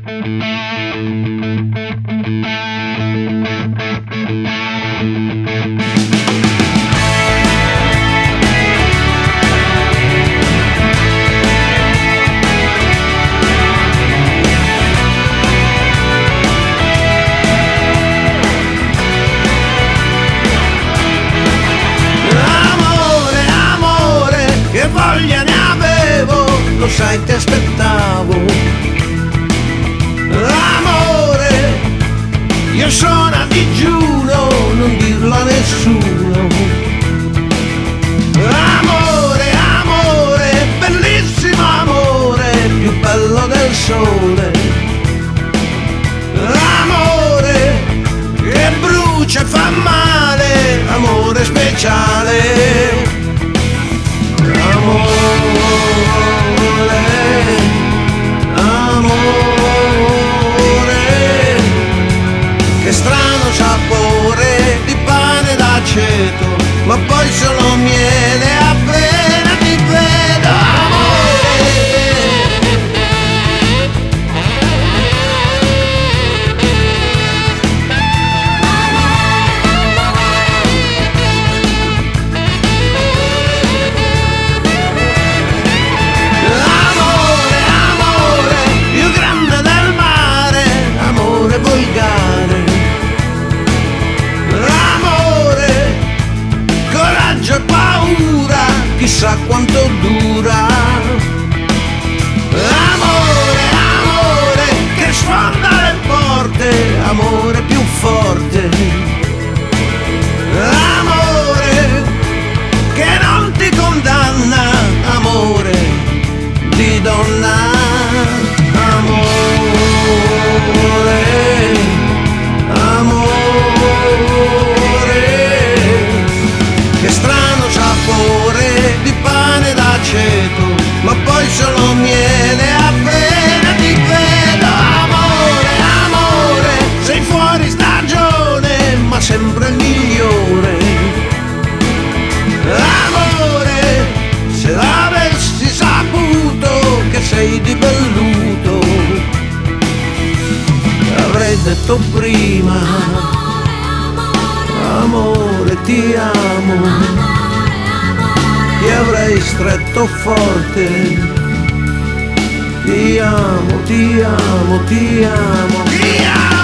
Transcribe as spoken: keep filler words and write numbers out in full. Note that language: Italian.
Voglia ne avevo, lo sai ti aspettavo. Amore, io sono a digiuno, non dirlo a nessuno. Amore, amore, bellissimo amore, più bello del sole. Amore, che brucia e fa male, amore speciale. Amore, amore, che strano sapore di pane d'aceto, ma poi solo miele appena ti vedo. Amore, volgare. Amore, coraggio e paura, chissà quanto dura. Amore, amore, che sfonda le porte, amore più forte. Amore, che non ti condanna, amore di donna. Amore, amore, che strano sapore di pane d'aceto, ma poi solo miele appena ti vedo. Amore, amore, sei fuori stagione, ma sempre il migliore. Amore, se l'avessi saputo che sei di velluto, avrei detto prima. Amore, ti amo, ti avrei stretto forte. Ti amo, ti amo, ti amo, ti amo.